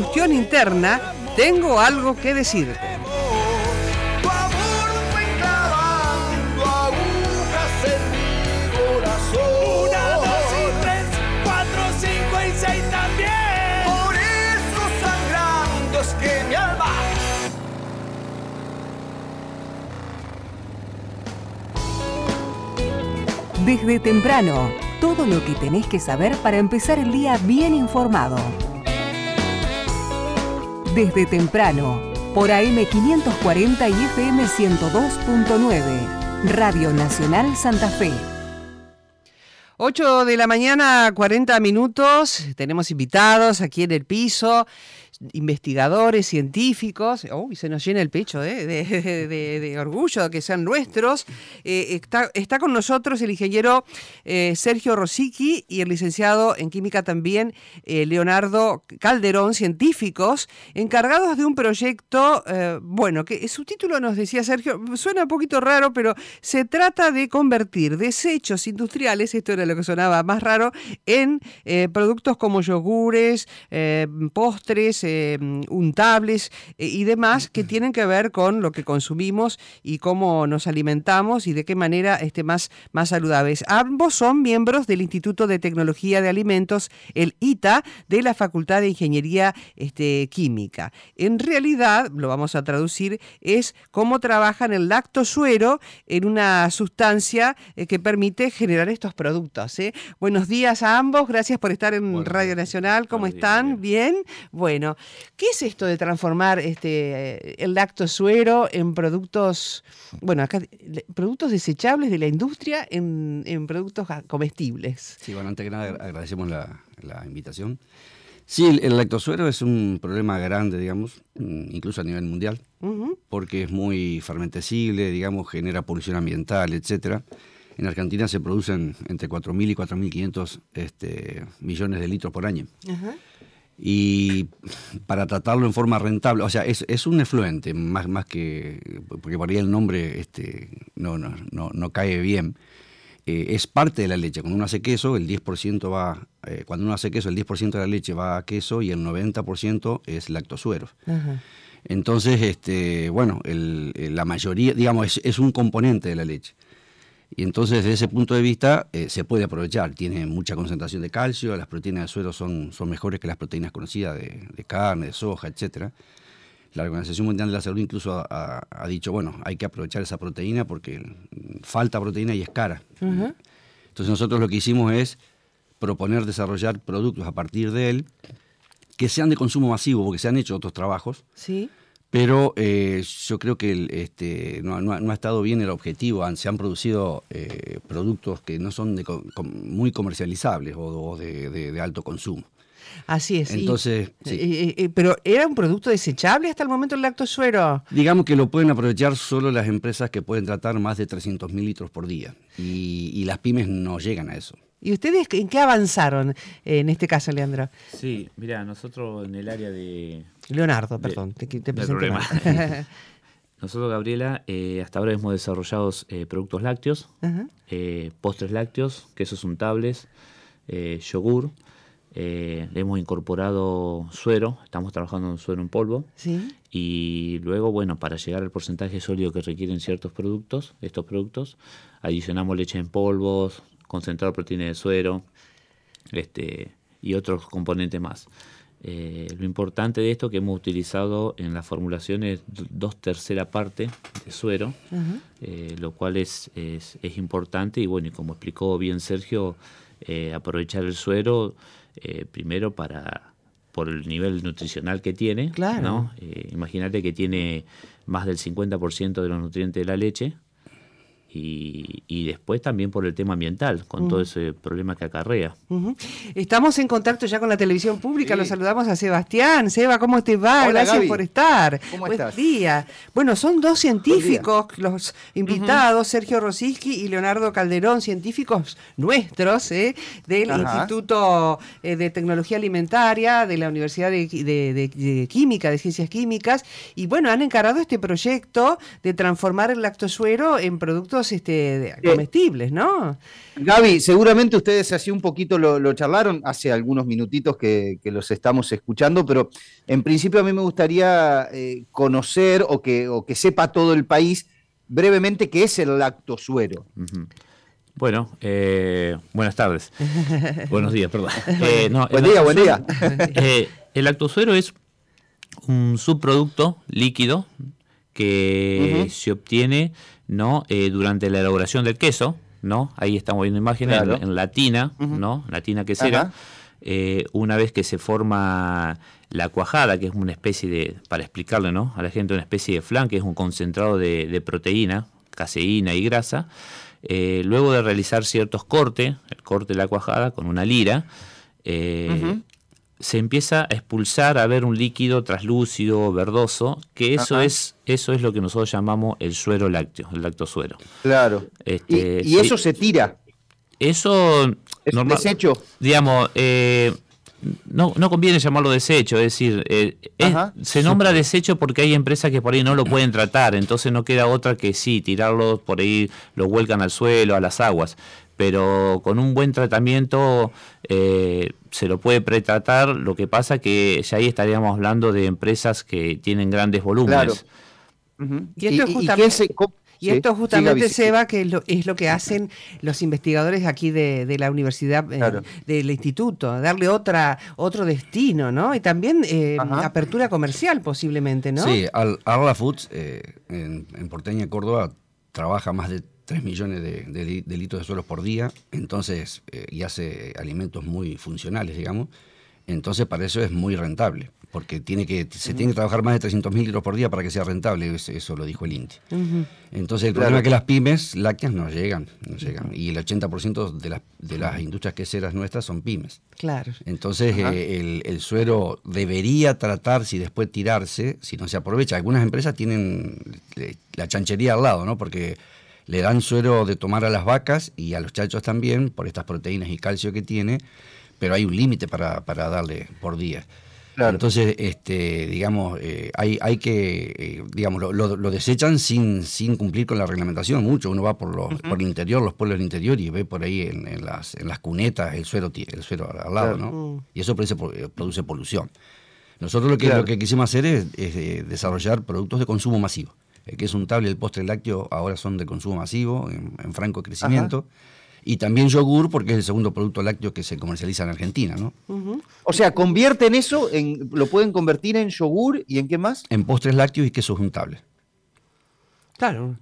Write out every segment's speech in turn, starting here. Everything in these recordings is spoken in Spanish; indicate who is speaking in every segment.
Speaker 1: combustión interna, tengo algo que decirte.
Speaker 2: Desde temprano, todo lo que tenés que saber para empezar el día bien informado. Desde temprano, por AM540 y FM 102.9, Radio Nacional Santa Fe.
Speaker 1: 8 de la mañana, 40 minutos. Tenemos invitados aquí en el piso, investigadores, científicos. Uy, se nos llena el pecho de orgullo de que sean nuestros. Está con nosotros el ingeniero Sergio Rosicki y el licenciado en química también, Leonardo Calderón, científicos encargados de un proyecto, que su título nos decía Sergio, suena un poquito raro, pero se trata de convertir desechos industriales, esto era lo que sonaba más raro, en productos como yogures, postres, untables y demás que tienen que ver con lo que consumimos y cómo nos alimentamos y de qué manera más saludables. Ambos son miembros del Instituto de Tecnología de Alimentos, el ITA, de la Facultad de Ingeniería Química. En realidad, lo vamos a traducir, es cómo trabajan el lactosuero en una sustancia que permite generar estos productos. Buenos días a ambos, gracias por estar en Radio Nacional. ¿Cómo están? ¿Bien? Bueno, ¿qué es esto de transformar el lactosuero en productos, productos desechables de la industria en productos comestibles?
Speaker 3: Sí, antes que nada agradecemos la invitación. Sí, el lactosuero es un problema grande, digamos, incluso a nivel mundial, porque es muy fermentecible, digamos, genera polución ambiental, etcétera. En Argentina se producen entre 4.000 y 4.500 millones de litros por año. Uh-huh. Y para tratarlo en forma rentable, o sea, es un efluente, más que, porque por ahí el nombre no cae bien. Es parte de la leche. Cuando uno hace queso, el 10% va, cuando uno hace queso, el 10% de la leche va a queso y el 90% es lactosuero. Uh-huh. Entonces, la mayoría, digamos, es un componente de la leche. Y entonces, desde ese punto de vista, se puede aprovechar. Tiene mucha concentración de calcio, las proteínas de suero son mejores que las proteínas conocidas de carne, de soja, etcétera. La Organización Mundial de la Salud incluso ha dicho, hay que aprovechar esa proteína porque falta proteína y es cara. Uh-huh. Entonces nosotros lo que hicimos es proponer desarrollar productos a partir de él que sean de consumo masivo, porque se han hecho otros trabajos. Sí. Pero yo creo que no ha estado bien el objetivo. Se han producido productos que no son muy comercializables o de alto consumo.
Speaker 1: Así es.
Speaker 3: Entonces, sí.
Speaker 1: Pero ¿era un producto desechable hasta el momento el lactosuero?
Speaker 3: Digamos que lo pueden aprovechar solo las empresas que pueden tratar más de 300.000 litros por día. Y las pymes no llegan a eso.
Speaker 1: ¿Y ustedes en qué avanzaron en este caso, Leandro?
Speaker 4: Sí, mira, nosotros en el área de...
Speaker 1: Leonardo, perdón, te presenté mal.
Speaker 4: Nosotros, Gabriela, hasta ahora hemos desarrollado productos lácteos, uh-huh. Postres lácteos, quesos untables, yogur. Le hemos incorporado suero, estamos trabajando en suero en polvo. ¿Sí? Y luego, para llegar al porcentaje sólido que requieren estos productos, adicionamos leche en polvos, concentrado de proteína de suero, y otros componentes más. Lo importante de esto que hemos utilizado en las formulaciones 2/3 parte de suero, uh-huh. Lo cual es importante y y como explicó bien Sergio, aprovechar el suero primero por el nivel nutricional que tiene, claro. ¿No? Imagínate que tiene más del 50% de los nutrientes de la leche. Y después también por el tema ambiental, con todo ese problema que acarrea. Uh-huh.
Speaker 1: Estamos en contacto ya con la televisión pública, Lo saludamos a Sebastián. Seba, ¿cómo te va?
Speaker 5: Hola,
Speaker 1: gracias
Speaker 5: Gaby.
Speaker 1: Por estar.
Speaker 5: ¿Cómo estás?
Speaker 1: Buen día. Bueno, son dos científicos los invitados, Sergio Rosicki y Leonardo Calderón, científicos nuestros, del Instituto de Tecnología Alimentaria, de la Universidad de Química, de Ciencias Químicas, y han encargado este proyecto de transformar el lactosuero en productos alimentos comestibles, ¿no?
Speaker 5: Gaby, seguramente ustedes así un poquito lo charlaron hace algunos minutitos que los estamos escuchando, pero en principio a mí me gustaría conocer o que sepa todo el país brevemente qué es el lactosuero.
Speaker 4: Uh-huh. Bueno, buenas tardes. Buenos días, perdón.
Speaker 5: Buen día.
Speaker 4: El lactosuero es un subproducto líquido que se obtiene, ¿no? Durante la elaboración del queso, ¿no? Ahí estamos viendo imágenes en la tina, ¿no? La tina quesera. Una vez que se forma la cuajada, que es una especie de, para explicarle, ¿no?, a la gente, una especie de flan, que es un concentrado de proteína, caseína y grasa. Luego de realizar ciertos cortes, el corte de la cuajada con una lira, se empieza a expulsar a ver un líquido traslúcido, verdoso, que eso es lo que nosotros llamamos el suero lácteo, el lactosuero.
Speaker 5: Claro. ¿Y eso se tira?
Speaker 4: Eso
Speaker 5: ¿Es un desecho?
Speaker 4: Digamos, no conviene llamarlo desecho, es decir, se nombra desecho porque hay empresas que por ahí no lo pueden tratar, entonces no queda otra que sí, tirarlo por ahí, lo vuelcan al suelo, a las aguas. Pero con un buen tratamiento se lo puede pretratar, lo que pasa que ya ahí estaríamos hablando de empresas que tienen grandes volúmenes.
Speaker 5: Claro.
Speaker 1: Y esto justamente, Seba, que es lo que hacen los investigadores aquí de la universidad, del instituto, darle otro destino, ¿no? Y también apertura comercial posiblemente, ¿no?
Speaker 3: Sí, Arla Foods en Porteña, Córdoba, trabaja más de 3 millones de litros de suelos por día, entonces, y hace alimentos muy funcionales, digamos. Entonces, para eso es muy rentable, porque se tiene que trabajar más de 300.000 litros por día para que sea rentable, eso lo dijo el INTI. Entonces, el problema es que las pymes lácteas no llegan, y el 80% de las industrias queseras nuestras son pymes.
Speaker 1: Claro.
Speaker 3: Entonces, el suero debería tratarse y después tirarse, si no se aprovecha. Algunas empresas tienen la chanchería al lado, ¿no? Porque le dan suero de tomar a las vacas y a los chachos también, por estas proteínas y calcio que tiene, pero hay un límite para darle por día. Claro. Entonces, digamos, hay que, digamos, lo desechan sin cumplir con la reglamentación mucho. Uno va por el interior, los pueblos del interior, y ve por ahí en las cunetas el suero al lado, ¿no? Y eso produce polución. Nosotros lo que quisimos hacer es desarrollar productos de consumo masivo. El queso untable y el postre lácteo ahora son de consumo masivo, en franco crecimiento. Y también yogur, porque es el segundo producto lácteo que se comercializa en Argentina, ¿no?
Speaker 5: O sea, convierten eso, lo pueden convertir en yogur, ¿y en qué más?
Speaker 3: En postres lácteos y quesos untables.
Speaker 1: Claro.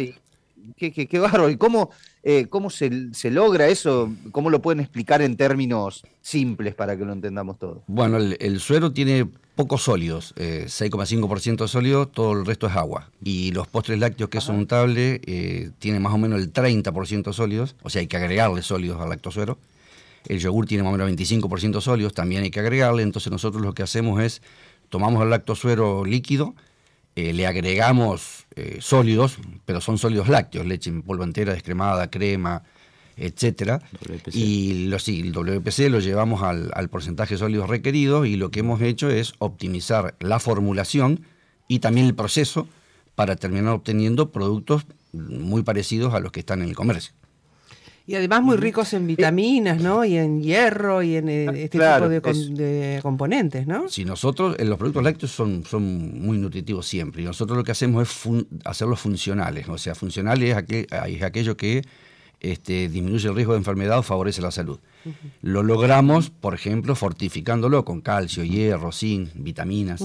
Speaker 5: Qué bárbaro. ¿Y cómo se logra eso? ¿Cómo lo pueden explicar en términos simples para que lo entendamos todos?
Speaker 3: Bueno, el suero tiene pocos sólidos, 6,5% sólidos, todo el resto es agua. Y los postres lácteos, queso untable, tienen más o menos el 30% sólidos, o sea, hay que agregarle sólidos al lactosuero. El yogur tiene más o menos 25% sólidos, también hay que agregarle. Entonces nosotros lo que hacemos es, tomamos el lactosuero líquido, le agregamos sólidos, pero son sólidos lácteos, leche en polvo entera, descremada, crema, etcétera. WPC. Y el WPC lo llevamos al porcentaje de sólidos requerido, y lo que hemos hecho es optimizar la formulación y también el proceso para terminar obteniendo productos muy parecidos a los que están en el comercio.
Speaker 1: Y además muy ricos en vitaminas, ¿no? Y en hierro y en tipo de componentes, ¿no?
Speaker 3: Sí, nosotros, los productos lácteos son muy nutritivos siempre, y nosotros lo que hacemos es hacerlos funcionales. O sea, funcional es aquello que disminuye el riesgo de enfermedad o favorece la salud. Lo logramos, por ejemplo, fortificándolo con calcio, hierro, zinc, vitaminas,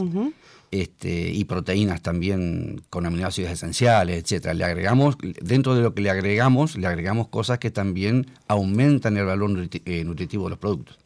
Speaker 3: y proteínas también con aminoácidos esenciales, etcétera. Le agregamos, dentro de lo que le agregamos cosas que también aumentan el valor nutritivo de los productos.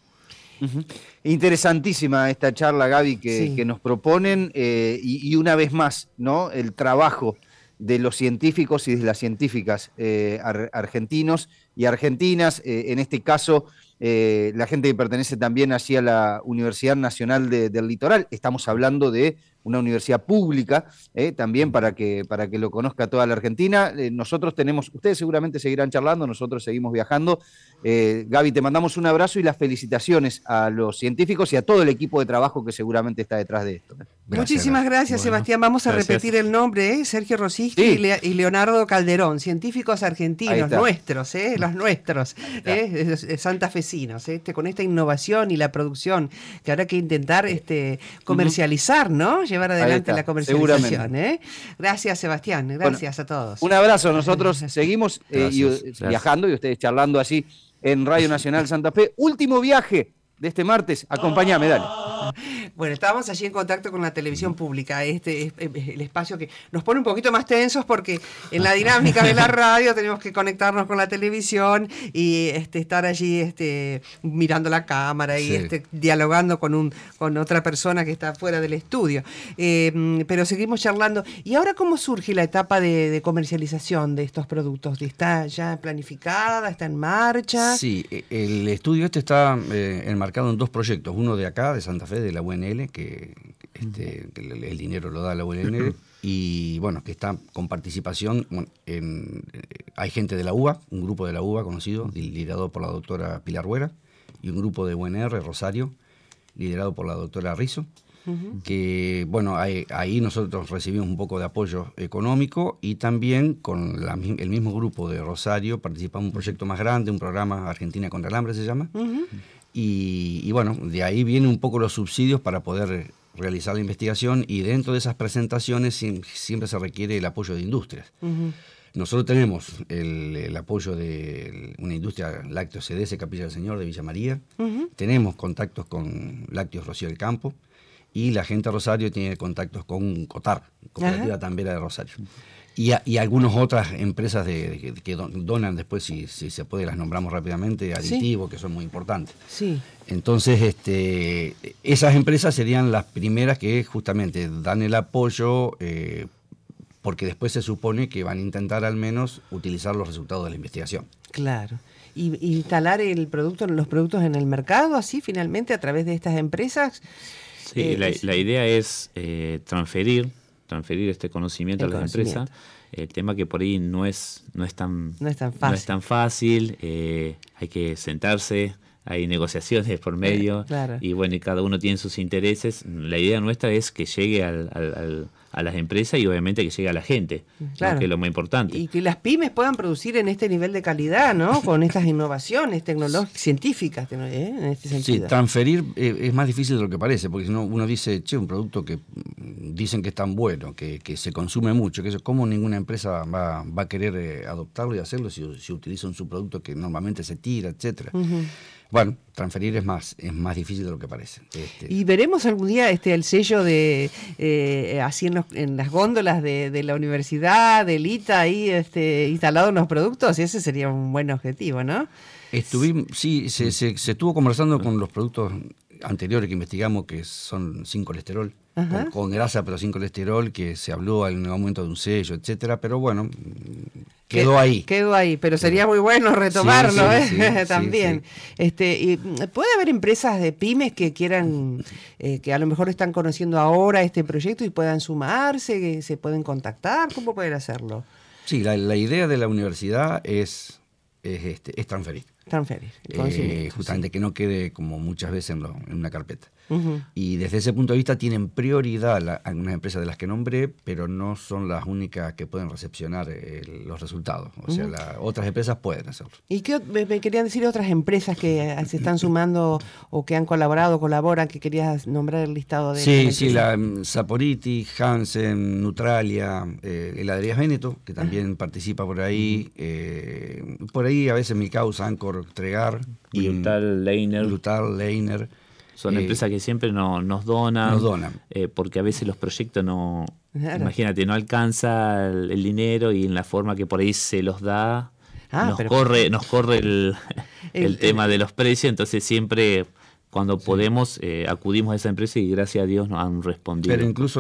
Speaker 5: Interesantísima esta charla, Gaby, que nos proponen, y una vez más, ¿no?, el trabajo de los científicos y de las científicas argentinos y argentinas, en este caso la gente que pertenece también allí a la Universidad Nacional del Litoral. Estamos hablando de una universidad pública, también para que lo conozca toda la Argentina. Nosotros ustedes seguramente seguirán charlando, nosotros seguimos viajando. Gaby, te mandamos un abrazo y las felicitaciones a los científicos y a todo el equipo de trabajo que seguramente está detrás de esto.
Speaker 1: Muchísimas gracias, Sebastián. Vamos a repetir el nombre, Sergio Rosiski y Leonardo Calderón, científicos argentinos, nuestros, los nuestros, santafesinos, con esta innovación y la producción que habrá que intentar comercializar, ¿no? Llevar adelante la comercialización. Gracias, Sebastián. Gracias a todos.
Speaker 5: Un abrazo. Nosotros seguimos viajando y ustedes charlando así en Radio Nacional Santa Fe. Último viaje de este martes. Acompáñame, dale.
Speaker 1: Bueno, estábamos allí en contacto con la televisión pública, el espacio que nos pone un poquito más tensos porque en la dinámica de la radio tenemos que conectarnos con la televisión y estar allí mirando la cámara y dialogando con otra persona que está fuera del estudio. Pero seguimos charlando. ¿Y ahora cómo surge la etapa de comercialización de estos productos? ¿Está ya planificada? ¿Está en marcha?
Speaker 3: Sí, el estudio está enmarcado en dos proyectos, uno de acá, de Santa Fe, de la UNL, que el dinero lo da la UNL, y bueno, que está con participación, hay gente de la UBA, un grupo de la UBA conocido, liderado por la doctora Pilar Huera, y un grupo de UNR, Rosario, liderado por la doctora Rizzo, que bueno, ahí nosotros recibimos un poco de apoyo económico y también con el mismo grupo de Rosario participamos en un proyecto más grande, un programa Argentina contra el Hambre se llama, y bueno, de ahí vienen un poco los subsidios para poder realizar la investigación y dentro de esas presentaciones siempre se requiere el apoyo de industrias. Nosotros tenemos el apoyo de una industria lácteos CDS, Capilla del Señor de Villa María, tenemos contactos con Lácteos Rocío del Campo y la gente de Rosario tiene contactos con COTAR, Cooperativa Tambera de Rosario. Y algunas otras empresas que donan después, si se puede, las nombramos rápidamente, aditivos, que son muy importantes.
Speaker 1: Sí.
Speaker 3: Entonces, esas empresas serían las primeras que justamente dan el apoyo, porque después se supone que van a intentar al menos utilizar los resultados de la investigación.
Speaker 1: Claro. ¿Y instalar los productos en el mercado, así finalmente, a través de estas empresas?
Speaker 4: Sí, la idea es transferir este conocimiento a las empresas. El tema que por ahí no es tan fácil, hay que sentarse, hay negociaciones por medio, y bueno, y cada uno tiene sus intereses. La idea nuestra es que llegue a las empresas y obviamente que llegue a la gente, ¿no? Que es lo más importante.
Speaker 1: Y que las pymes puedan producir en este nivel de calidad, ¿no? Con estas innovaciones tecnológicas, científicas, en este sentido.
Speaker 3: Sí, transferir es más difícil de lo que parece, porque si no uno dice, un producto que dicen que es tan bueno, que se consume mucho, que eso, ¿cómo ninguna empresa va a querer adoptarlo y hacerlo si utiliza un subproducto que normalmente se tira, etcétera? Bueno, transferir es más difícil de lo que parece.
Speaker 1: Y veremos algún día el sello de así en las góndolas de la universidad, del ITA, ahí instalado en los productos, y ese sería un buen objetivo, ¿no?
Speaker 3: Se estuvo conversando con los productos anteriores que investigamos, que son sin colesterol, con grasa pero sin colesterol, que se habló en un aumento de un sello, etcétera, pero bueno, quedó ahí.
Speaker 1: Quedó ahí, pero sería muy bueno retomarlo, también. Y puede haber empresas de pymes que quieran, que a lo mejor están conociendo ahora este proyecto y puedan sumarse, que se pueden contactar, ¿cómo pueden hacerlo?
Speaker 3: Sí, la idea de la universidad es transferir. Justamente que no quede como muchas veces en una carpeta. Y desde ese punto de vista tienen prioridad algunas empresas de las que nombré, pero no son las únicas que pueden recepcionar los resultados. O sea, otras empresas pueden hacerlo.
Speaker 1: ¿Y qué me querían decir otras empresas que se están sumando o que han colaboran, que querías nombrar el listado de?
Speaker 3: Sí, la Saporiti, Hansen, Nutralia, Heladerías Véneto, que también participa por ahí. Por ahí a veces Milcaus, Ancor, Tregar,
Speaker 4: Lutal,
Speaker 3: Leiner.
Speaker 4: Son empresas que siempre nos donan. Porque a veces los proyectos imagínate, no alcanza el dinero y en la forma que por ahí se los da, nos corre el tema de los precios, entonces siempre cuando podemos acudimos a esa empresa y gracias a Dios nos han respondido.
Speaker 3: Pero incluso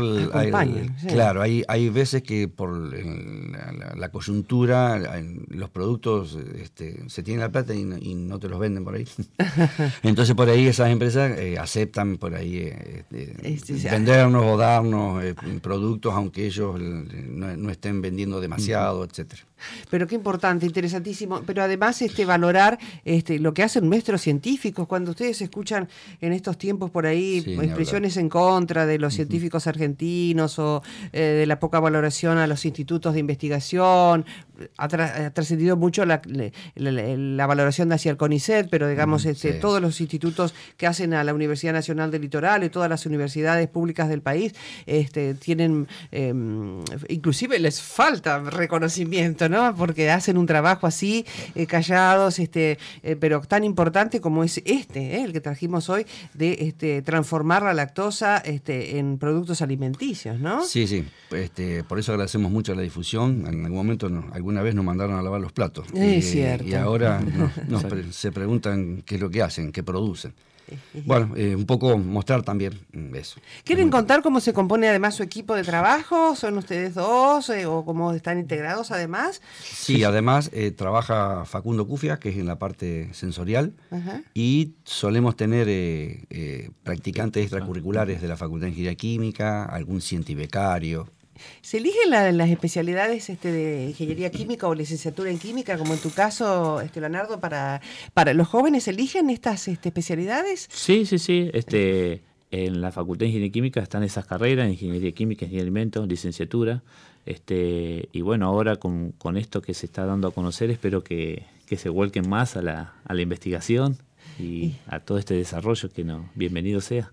Speaker 3: hay veces que por la coyuntura los productos se tienen la plata y no te los venden por ahí. Entonces por ahí esas empresas aceptan por ahí vendernos o darnos productos aunque ellos no estén vendiendo demasiado, etcétera.
Speaker 1: Pero qué importante, interesantísimo. Pero además valorar lo que hacen nuestros científicos. Cuando ustedes escuchan en estos tiempos por ahí expresiones en contra de los científicos argentinos o de la poca valoración a los institutos de investigación, ha trascendido mucho la valoración hacia el CONICET, pero digamos todos los institutos que hacen a la Universidad Nacional del Litoral y todas las universidades públicas del país tienen, inclusive les falta reconocimiento, ¿no? Porque hacen un trabajo así, callados, pero tan importante como es el que trajimos hoy, de transformar la lactosa en productos alimenticios, ¿no?
Speaker 3: Sí. Por eso agradecemos mucho la difusión. En algún momento, alguna vez nos mandaron a lavar los platos.
Speaker 1: Es cierto.
Speaker 3: Y ahora se preguntan qué es lo que hacen, qué producen. Bueno, un poco mostrar también eso.
Speaker 1: ¿Quieren contar cómo se compone además su equipo de trabajo? ¿Son ustedes dos o cómo están integrados además?
Speaker 3: Sí, además trabaja Facundo Cufia, que es en la parte sensorial, y solemos tener practicantes extracurriculares de la Facultad de Ingeniería Química, algún cientibecario.
Speaker 1: ¿Se eligen las especialidades de ingeniería química o licenciatura en química, como en tu caso, Leonardo, para los jóvenes eligen estas especialidades?
Speaker 4: Sí. En la Facultad de Ingeniería Química están esas carreras, Ingeniería Química, Ingeniería de Alimentos, licenciatura. Y bueno, ahora con esto que se está dando a conocer, espero que se vuelquen más a la investigación y a todo este desarrollo que bienvenido sea.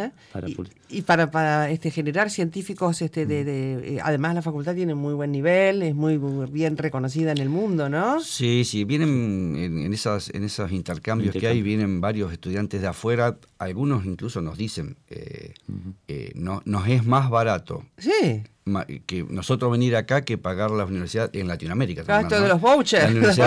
Speaker 1: Para generar científicos además la facultad tiene muy buen nivel, es muy bien reconocida en el mundo, ¿no? Sí,
Speaker 3: vienen en esos intercambios que hay, vienen varios estudiantes de afuera, algunos incluso nos dicen nos es más barato que nosotros venir acá que pagar la universidad en Latinoamérica.
Speaker 1: Esto de los vouchers.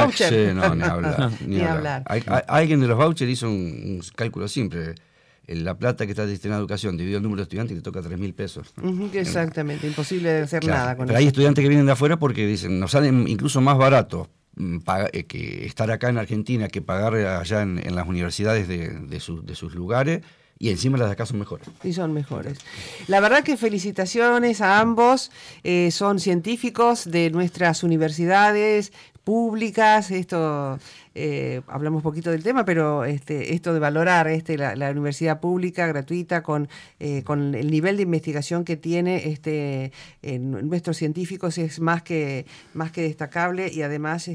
Speaker 3: Ni hablar. Alguien de los vouchers hizo un cálculo simple. La plata que está destinada a educación dividido el número de estudiantes y te toca 3.000 pesos.
Speaker 1: Exactamente, imposible de hacer nada con
Speaker 3: pero
Speaker 1: eso.
Speaker 3: Hay estudiantes que vienen de afuera porque dicen, nos salen incluso más barato que estar acá en Argentina que pagar allá en las universidades de sus lugares. Y encima las de acá son mejores.
Speaker 1: Y son mejores. La verdad que felicitaciones a ambos. Son científicos de nuestras universidades públicas. Esto hablamos poquito del tema, pero esto de valorar la universidad pública gratuita con el nivel de investigación que tiene nuestros científicos es más que destacable. Y además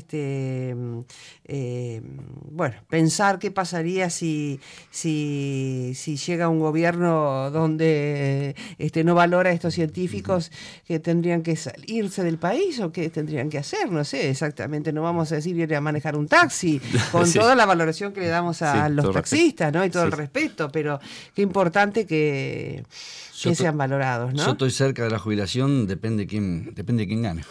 Speaker 1: pensar qué pasaría si llega un gobierno donde no valora a estos científicos, que tendrían que irse del país o qué tendrían que hacer, no sé exactamente. No vamos a decir ir a manejar un taxi con toda la valoración que le damos a los taxistas, ¿no? Y todo el respeto, pero qué importante que sean valorados, ¿no?
Speaker 3: Yo estoy cerca de la jubilación, depende quién gane.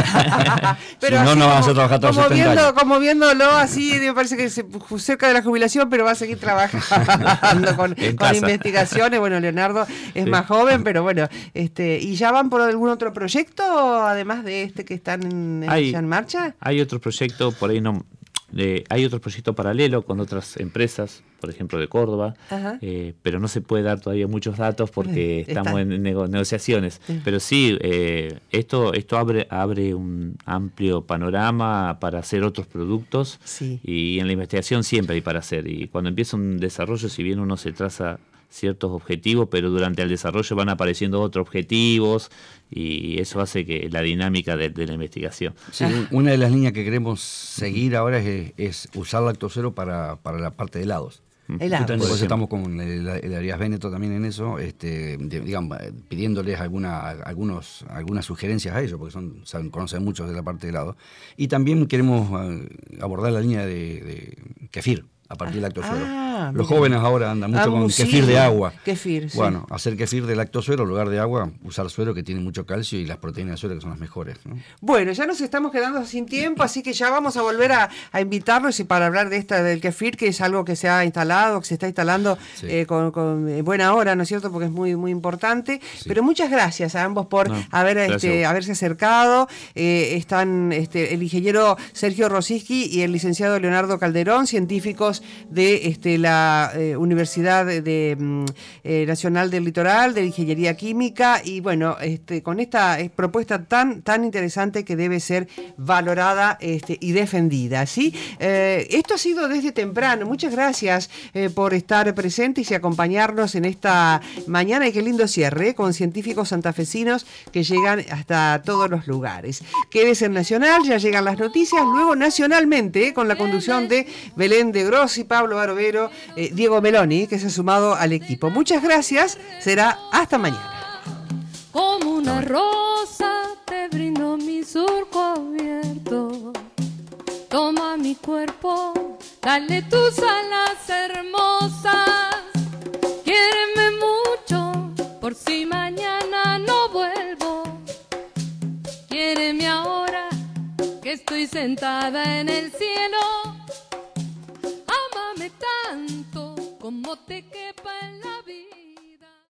Speaker 1: Pero
Speaker 3: si no vas a trabajar todos los 70 años.
Speaker 1: Como viéndolo así, me parece que cerca de la jubilación, pero va a seguir trabajando con investigaciones. Bueno, Leonardo es más joven, pero bueno, ¿y ya van por algún otro proyecto, además de que están ya en marcha?
Speaker 4: Hay otro proyecto, por ahí no... hay otro proyecto paralelo con otras empresas, por ejemplo de Córdoba, pero no se puede dar todavía muchos datos porque estamos en negociaciones. Pero sí, esto abre un amplio panorama para hacer otros productos, y en la investigación siempre hay para hacer. Y cuando empieza un desarrollo, si bien uno se traza ciertos objetivos, pero durante el desarrollo van apareciendo otros objetivos y eso hace que la dinámica de la investigación.
Speaker 3: Sí, una de las líneas que queremos seguir ahora es usar lactosero para la parte de helados. Después estamos con el Arias Véneto también en eso, digamos, pidiéndoles algunas sugerencias a ellos, porque conocen mucho de la parte de helado. Y también queremos abordar la línea de kefir a partir del lactosuero. Los jóvenes ahora andan mucho con kefir de agua. Bueno, hacer kefir de lactosuero en lugar de agua, usar suero que tiene mucho calcio y las proteínas de suero que son las mejores, ¿no?
Speaker 1: Bueno, ya nos estamos quedando sin tiempo, así que ya vamos a volver a invitarlos y para hablar del kefir, que es algo que se ha instalado, que se está instalando con buena hora, ¿no es cierto? Porque es muy, muy importante. Pero muchas gracias a ambos por haberse acercado. Están el ingeniero Sergio Rosiski y el licenciado Leonardo Calderón, científicos científicos de la Universidad Nacional del Litoral, de Ingeniería Química, y bueno, con esta propuesta tan interesante que debe ser valorada y defendida, ¿sí? Esto ha sido Desde Temprano. Muchas gracias por estar presentes y acompañarnos en esta mañana, y qué lindo cierre, con científicos santafesinos que llegan hasta todos los lugares. Quédese en Nacional, ya llegan las noticias, luego nacionalmente, con la conducción de Belén de Grossi, Pablo Barovero, Diego Meloni, que se ha sumado al equipo. Muchas gracias, será hasta mañana.
Speaker 6: Como una rosa te brindo mi surco abierto. Toma mi cuerpo, dale tus alas hermosas. Quiéreme mucho, por si mañana no vuelvo. Quiéreme ahora, que estoy sentada en el cielo. Ámame tanto como te quepa.